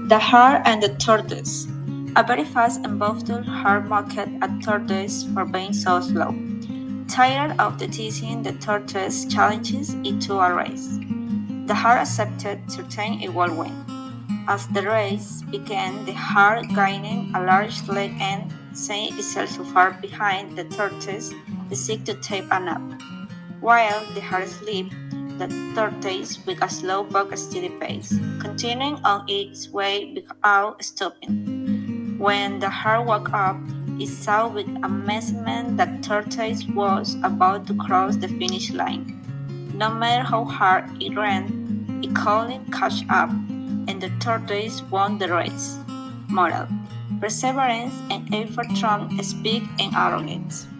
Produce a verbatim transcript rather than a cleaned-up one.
The Hare and the Tortoise. A very fast and boastful hare mocked at Tortoise for being so slow. Tired of teasing, the tortoise challenges it to a race. The hare accepted, certain it would win. As the race began, the hare gaining a large lead and seeing itself so far behind the tortoise, decided to take a nap. While the hare slept, the tortoise with a slow but steady pace, continuing on its way without stopping. When the hare woke up, it saw with amazement that tortoise was about to cross the finish line. No matter how hard it ran, it couldn't catch up, and the tortoise won the race. Moral: perseverance and effort trump speed and arrogance.